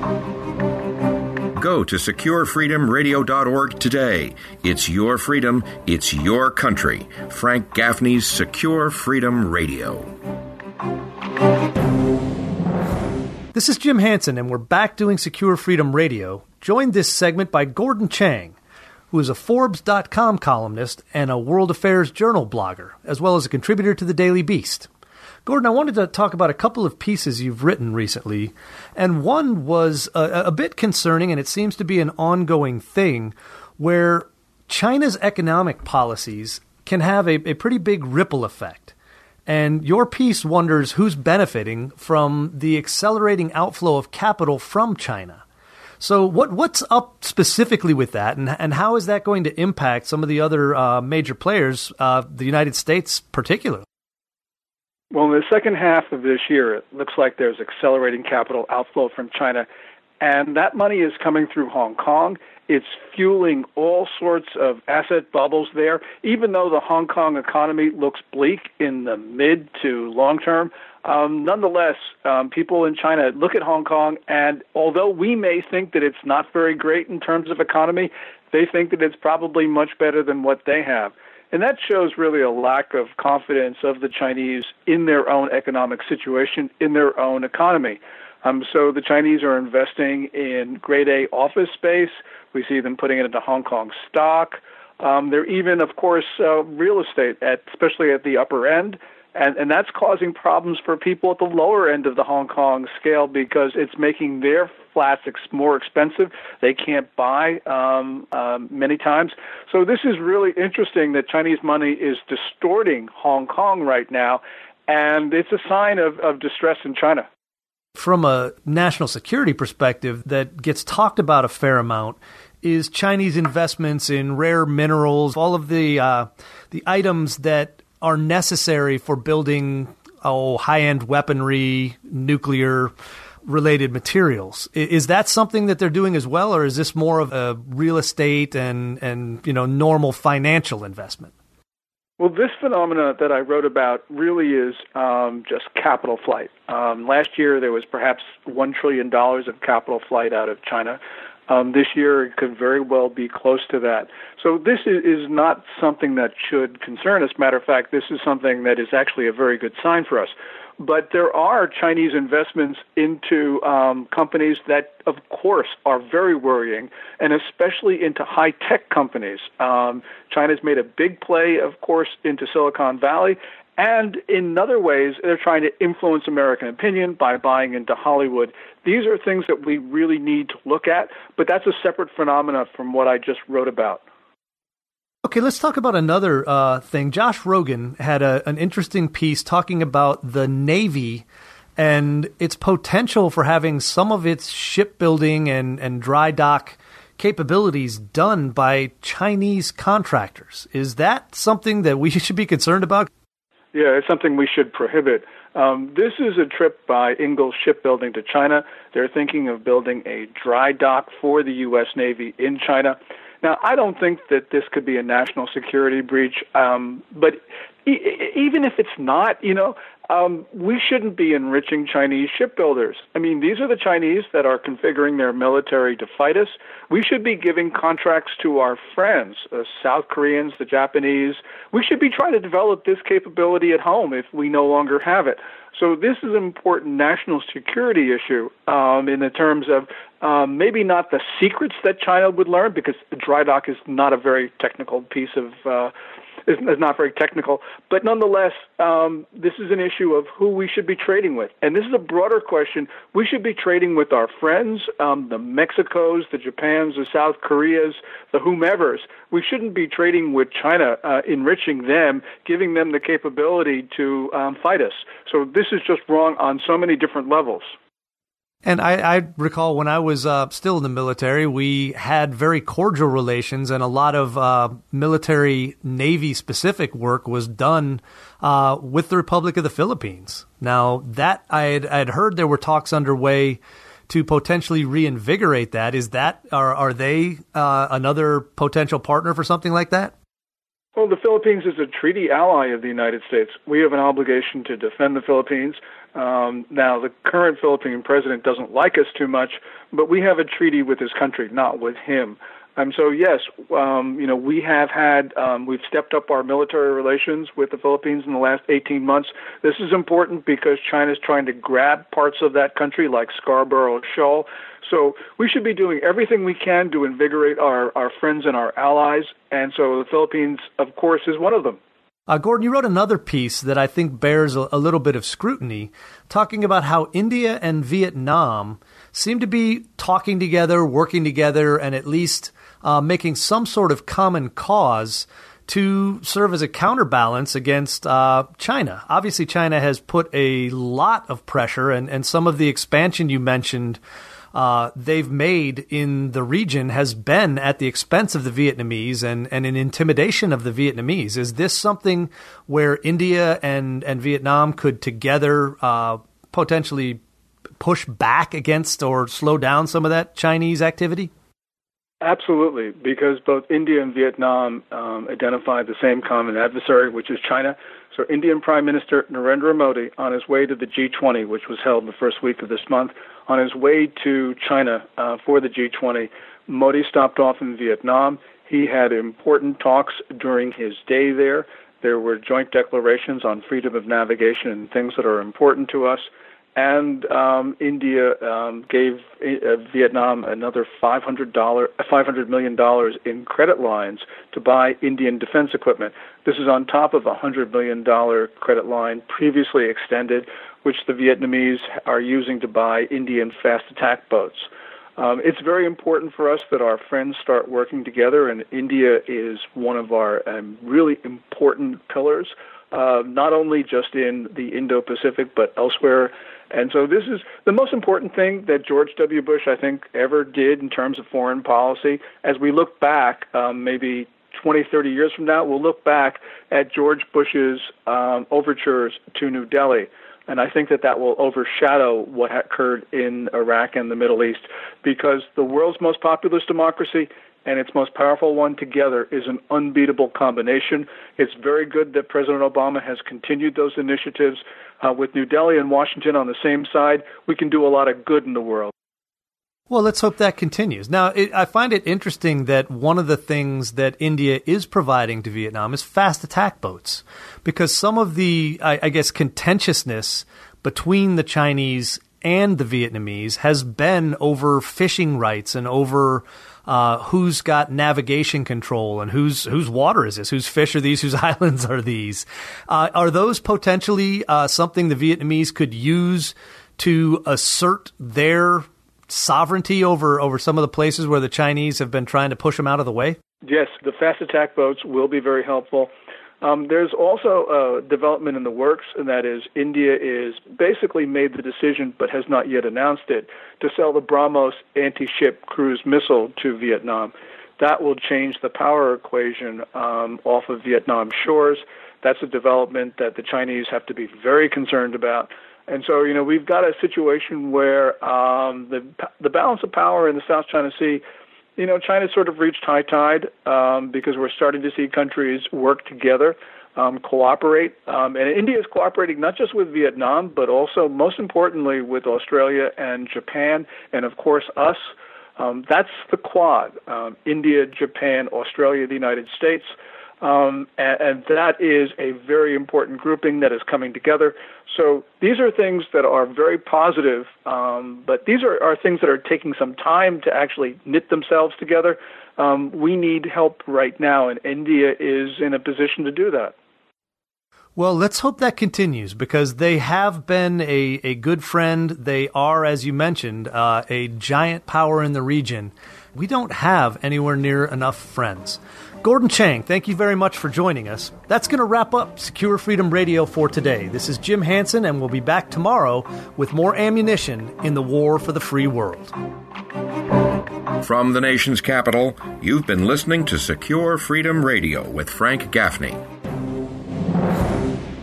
Go to SecureFreedomRadio.org today. It's your freedom. It's your country. Frank Gaffney's Secure Freedom Radio. This is Jim Hansen, and we're back doing Secure Freedom Radio, joined this segment by Gordon Chang, who is a Forbes.com columnist and a World Affairs Journal blogger, as well as a contributor to the Daily Beast. Gordon, I wanted to talk about a couple of pieces you've written recently, and one was a bit concerning, and it seems to be an ongoing thing, where China's economic policies can have a pretty big ripple effect. And your piece wonders who's benefiting from the accelerating outflow of capital from China. So what's up specifically with that, and how is that going to impact some of the other major players, the United States particularly? Well, in the second half of this year, it looks like there's accelerating capital outflow from China, and that money is coming through Hong Kong. It's fueling all sorts of asset bubbles there. Even though the Hong Kong economy looks bleak in the mid to long term, nonetheless, people in China look at Hong Kong, and although we may think that it's not very great in terms of economy, they think that it's probably much better than what they have. And that shows really a lack of confidence of the Chinese in their own economic situation, in their own economy. So the Chinese are investing in grade A office space. We see them putting it into Hong Kong stock. They're even, of course, real estate, especially at the upper end. And that's causing problems for people at the lower end of the Hong Kong scale because it's making their flats more expensive. They can't buy many times. So this is really interesting that Chinese money is distorting Hong Kong right now, and it's a sign of distress in China. From a national security perspective that gets talked about a fair amount is Chinese investments in rare minerals, all of the items that are necessary for building high-end weaponry, nuclear-related materials. Is that something that they're doing as well, or is this more of a real estate and normal financial investment? Well, this phenomena that I wrote about really is just capital flight. Last year, there was perhaps $1 trillion of capital flight out of China. This year, it could very well be close to that. So this is not something that should concern us. Matter of fact, this is something that is actually a very good sign for us. But there are Chinese investments into companies that, of course, are very worrying, and especially into high-tech companies. China's made a big play, of course, into Silicon Valley, and in other ways, they're trying to influence American opinion by buying into Hollywood. These are things that we really need to look at, but that's a separate phenomena from what I just wrote about. Okay, let's talk about another thing. Josh Rogan had an interesting piece talking about the Navy and its potential for having some of its shipbuilding and dry dock capabilities done by Chinese contractors. Is that something that we should be concerned about? Yeah, it's something we should prohibit. This is a trip by Ingalls Shipbuilding to China. They're thinking of building a dry dock for the U.S. Navy in China. Now, I don't think that this could be a national security breach, but even if it's not, we shouldn't be enriching Chinese shipbuilders. I mean, these are the Chinese that are configuring their military to fight us. We should be giving contracts to our friends, the South Koreans, the Japanese. We should be trying to develop this capability at home if we no longer have it. So this is an important national security issue in the terms of maybe not the secrets that China would learn, because the dry dock is not a very technical piece of is not very technical. But nonetheless, this is an issue of who we should be trading with. And this is a broader question. We should be trading with our friends, the Mexicos, the Japans, the South Koreas, the whomevers. We shouldn't be trading with China, enriching them, giving them the capability to fight us. So this is just wrong on so many different levels. And I recall when I was still in the military, we had very cordial relations, and a lot of military Navy-specific work was done with the Republic of the Philippines. Now, that I'd heard there were talks underway to potentially reinvigorate that. Is that are they another potential partner for something like that? Well, the Philippines is a treaty ally of the United States. We have an obligation to defend the Philippines. Now, the current Philippine president doesn't like us too much, but we have a treaty with his country, not with him. So yes, we have had, we've stepped up our military relations with the Philippines in the last 18 months. This is important because China's trying to grab parts of that country like Scarborough Shoal. So we should be doing everything we can to invigorate our friends and our allies. And so the Philippines, of course, is one of them. Gordon, you wrote another piece that I think bears a little bit of scrutiny, talking about how India and Vietnam seem to be talking together, working together, and at least making some sort of common cause to serve as a counterbalance against China. Obviously, China has put a lot of pressure, and some of the expansion you mentioned they've made in the region has been at the expense of the Vietnamese and an intimidation of the Vietnamese. Is this something where India and Vietnam could together potentially push back against or slow down some of that Chinese activity? Absolutely, because both India and Vietnam identify the same common adversary, which is China. So Indian Prime Minister Narendra Modi, on his way to the G20, which was held the first week of this month, on his way to China for the G20, Modi stopped off in Vietnam. He had important talks during his day there. There were joint declarations on freedom of navigation and things that are important to us. And India gave Vietnam another $500 million in credit lines to buy Indian defense equipment. This is on top of a $100 million credit line previously extended, which the Vietnamese are using to buy Indian fast attack boats. It's very important for us that our friends start working together, and India is one of our really important pillars, not only just in the Indo-Pacific, but elsewhere. And so this is the most important thing that George W. Bush, I think, ever did in terms of foreign policy. As we look back, maybe 20, 30 years from now, we'll look back at George Bush's overtures to New Delhi. And I think that will overshadow what occurred in Iraq and the Middle East, because the world's most populous democracy and its most powerful one together is an unbeatable combination. It's very good that President Obama has continued those initiatives. With New Delhi and Washington on the same side, we can do a lot of good in the world. Well, let's hope that continues. Now, I find it interesting that one of the things that India is providing to Vietnam is fast attack boats, because some of the, I guess, contentiousness between the Chinese and the Vietnamese has been over fishing rights and over who's got navigation control and whose water is this, whose fish are these, whose islands are these. Are those potentially something the Vietnamese could use to assert their sovereignty over some of the places where the Chinese have been trying to push them out of the way? Yes, the fast attack boats will be very helpful. There's also a development in the works, and that is India is basically made the decision, but has not yet announced it, to sell the BrahMos anti-ship cruise missile to Vietnam. That will change the power equation off of Vietnam shores. That's a development that the Chinese have to be very concerned about. And so, we've got a situation where the balance of power in the South China Sea, China's sort of reached high tide because we're starting to see countries work together, cooperate. And India is cooperating not just with Vietnam, but also, most importantly, with Australia and Japan, and, of course, us. That's the Quad, India, Japan, Australia, the United States. And that is a very important grouping that is coming together. So these are things that are very positive, but these are things that are taking some time to actually knit themselves together. We need help right now, and India is in a position to do that. Well, let's hope that continues, because they have been a good friend. They are, as you mentioned, a giant power in the region. We don't have anywhere near enough friends. Gordon Chang, thank you very much for joining us. That's going to wrap up Secure Freedom Radio for today. This is Jim Hansen, and we'll be back tomorrow with more ammunition in the war for the free world. From the nation's capital, you've been listening to Secure Freedom Radio with Frank Gaffney.